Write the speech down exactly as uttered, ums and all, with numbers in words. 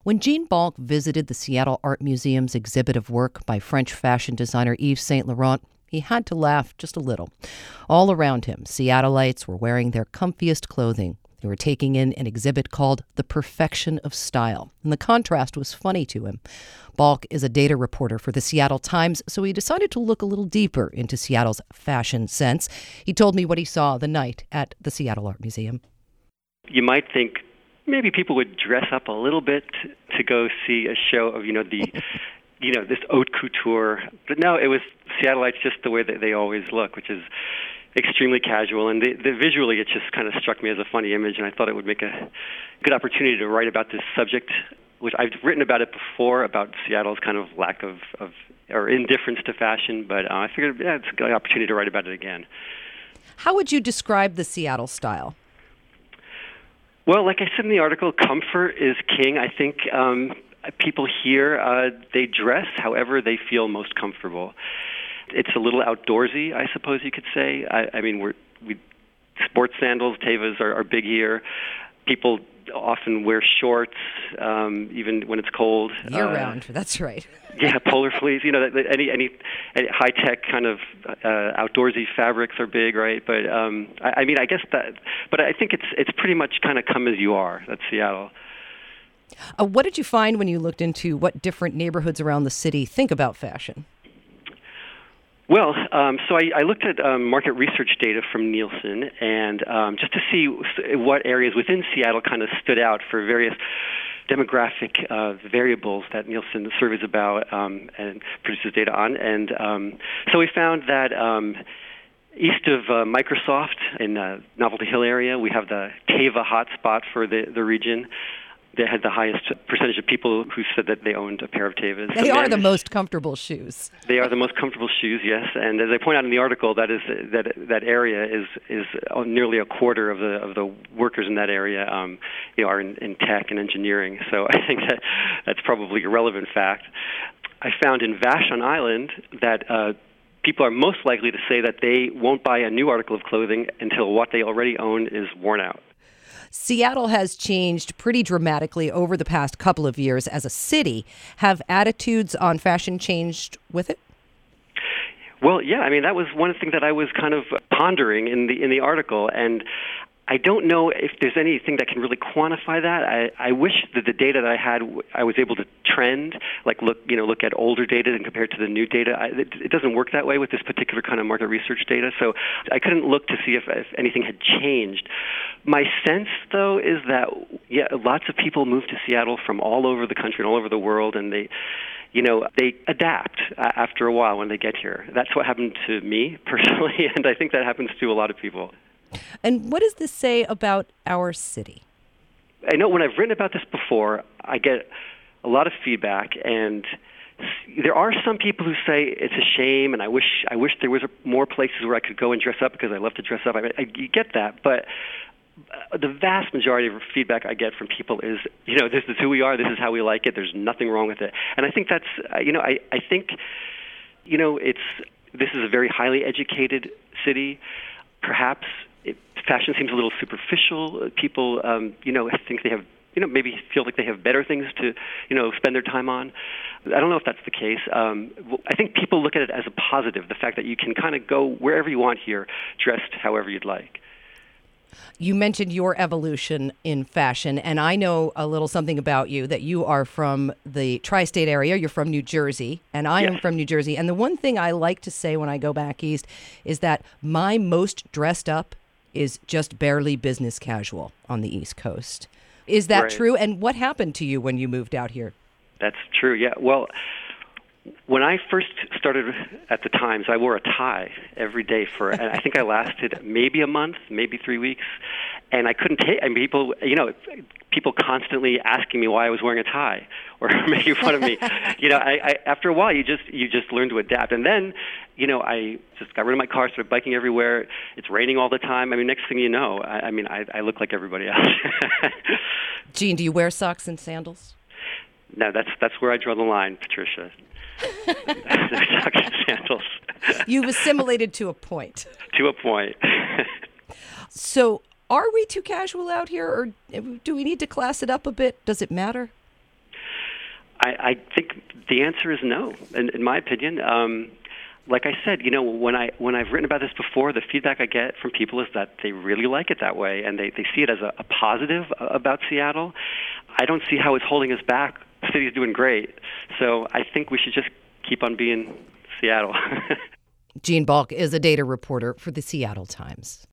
When Gene Balk visited the Seattle Art Museum's exhibit of work by French fashion designer Yves Saint Laurent, he had to laugh just a little. All around him, Seattleites were wearing their comfiest clothing. They were taking in an exhibit called The Perfection of Style, and the contrast was funny to him. Balk is a data reporter for the Seattle Times, so he decided to look a little deeper into Seattle's fashion sense. He told me what he saw the night at the Seattle Art Museum. You might think maybe people would dress up a little bit to go see a show of, you know, the, you know, this haute couture. But no, it was Seattleites just the way that they always look, which is extremely casual. And the, the visually, it just kind of struck me as a funny image, and I thought it would make a good opportunity to write about this subject, which I've written about it before, about Seattle's kind of lack of, of or indifference to fashion. But uh, I figured, yeah, it's a good opportunity to write about it again. How would you describe the Seattle style? Well, like I said in the article, comfort is king. I think um, people here, uh, they dress however they feel most comfortable. It's a little outdoorsy, I suppose you could say. I, I mean, we're, we sports sandals, Tevas are, are big here. People often wear shorts, um, even when it's cold. Year uh, round, that's right. Yeah, polar fleece. You know, any any, any high tech kind of uh, outdoorsy fabrics are big, right? But um, I, I mean, I guess that. But I think it's it's pretty much kind of come as you are. That's Seattle. Uh, what did you find when you looked into what different neighborhoods around the city think about fashion? Well, um, so I, I looked at um, market research data from Nielsen, and um, just to see what areas within Seattle kind of stood out for various demographic uh, variables that Nielsen surveys about um, and produces data on. And um, so we found that um, east of uh, Microsoft in uh, Novelty Hill area, we have the Teva hotspot for the, the region. They had the highest percentage of people who said that they owned a pair of Tevas. They are the most comfortable shoes. They are the most comfortable shoes, yes. And as I point out in the article, that is that that area is is nearly a quarter of the of the workers in that area, um, you know, are in, in tech and engineering. So I think that that's probably a relevant fact. I found in Vashon Island that uh, people are most likely to say that they won't buy a new article of clothing until what they already own is worn out. Seattle has changed pretty dramatically over the past couple of years as a city. Have attitudes on fashion changed with it? Well, yeah. I mean, that was one of the things that I was kind of pondering in the in the article, and I don't know if there's anything that can really quantify that. I, I wish that the data that I had, I was able to trend, like look, you know, look at older data and compare it to the new data. I, it, it doesn't work that way with this particular kind of market research data, so I couldn't look to see if, if anything had changed. My sense, though, is that yeah, lots of people move to Seattle from all over the country and all over the world, and they, you know, they adapt after a while when they get here. That's what happened to me personally, and I think that happens to a lot of people. And what does this say about our city? I know when I've written about this before, I get a lot of feedback, and there are some people who say it's a shame, and I wish I wish there was more places where I could go and dress up because I love to dress up. I mean, I, you get that, but the vast majority of feedback I get from people is, you know, this is who we are, this is how we like it, there's nothing wrong with it. And I think that's, you know, I, I think, you know, it's this is a very highly educated city. Perhaps it, fashion seems a little superficial. People, um, you know, think they have, you know, maybe feel like they have better things to, you know, spend their time on. I don't know if that's the case. Um, I think people look at it as a positive, the fact that you can kind of go wherever you want here, dressed however you'd like. You mentioned your evolution in fashion, and I know a little something about you, that you are from the tri-state area. You're from New Jersey, and I yes. am from New Jersey. And the one thing I like to say when I go back east is that my most dressed up is just barely business casual on the East Coast. Is that right. true? And what happened to you when you moved out here? That's true, yeah. Well, when I first started at the Times, I wore a tie every day for, and I think I lasted maybe a month, maybe three weeks, and I couldn't take. I mean, people, you know, people constantly asking me why I was wearing a tie or making fun of me. You know, I, I after a while, you just you just learn to adapt, and then, you know, I just got rid of my car, started biking everywhere. It's raining all the time. I mean, next thing you know, I, I mean, I, I look like everybody else. Gene, do you wear socks and sandals? No, that's that's where I draw the line, Patricia. Socks and sandals. You've assimilated to a point. To a point. So, are we too casual out here, or do we need to class it up a bit? Does it matter? I, I think the answer is no, in, in my opinion. Um, like I said, you know, when I when I've written about this before, the feedback I get from people is that they really like it that way, and they, they see it as a, a positive about Seattle. I don't see how it's holding us back. The city's doing great, so I think we should just keep on being Seattle. Gene Balk is a data reporter for the Seattle Times.